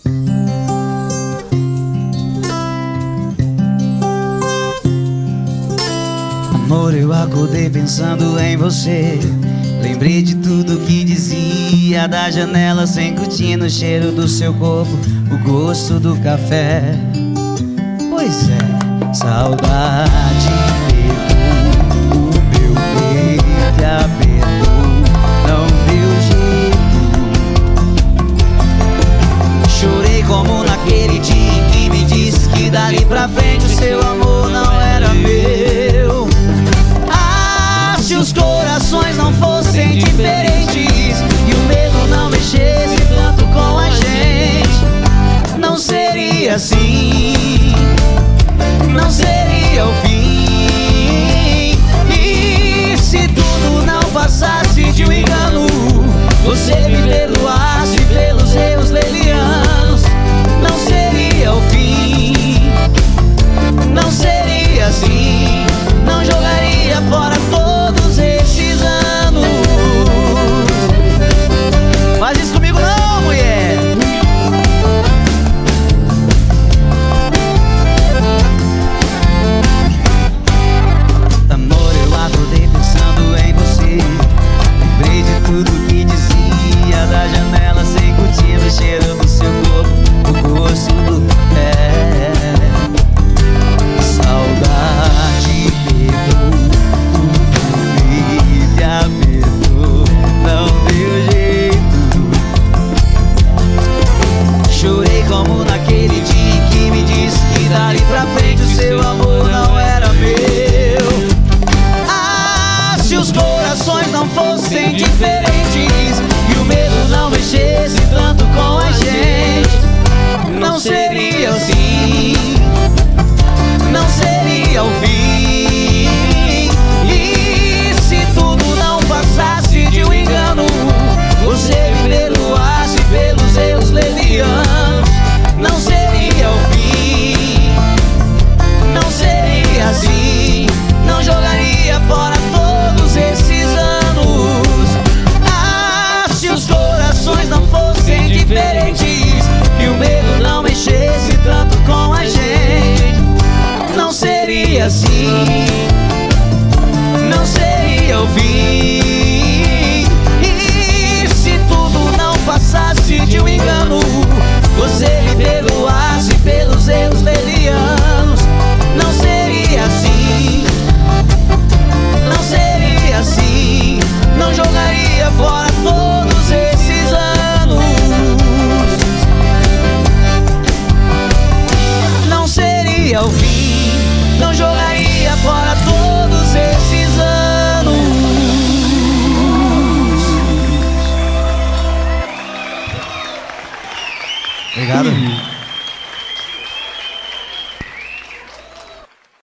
Amor, eu acordei pensando em você. Lembrei de tudo que dizia, da janela sem cortina, o cheiro do seu corpo, o gosto do café. Pois é, saudade pegou o meu peito e apertou, não deu jeito. Chorei como naquele dia em que me disse que dali pra frente o seu amor não era meu. Se os corações não fossem diferentes e o medo não mexesse tanto com a gente, não seria assim, não seria o fim. E se tudo não passasse de um engano, você me perdoasse pelos erros levianos, não seria o fim, não seria assim, não jogaria fora todos esses anos. Faz isso comigo não, mulher. Amor, eu acordei pensando em você. Lembrei de tudo que dizia, da janela sem cortina, o cheiro do seu corpo, o gosto do café. Saudade pegou e apertou, não deu jeito. Chorei como naquele dia em que me disse que dali pra frente o seu amor não era meu. Se os corações não fossem diferentes e o medo não mexesse tanto com a gente, não seria assim, não seria o fim. E se tudo não passasse de um engano, você me perdoasse pelos erros levianos, não seria o fim, não seria assim, não jogaria fora todos esses anos. Se os corações não fossem diferentes e o medo não mexesse tanto com a gente, não seria assim, não seria o fim. E se tudo não passasse de um engano, você me perdoasse pelos erros levianos, não seria assim, não seria assim, não jogaria fora todos esses anos, não seria o fim, não jogaria fora todos esses anos. Obrigado.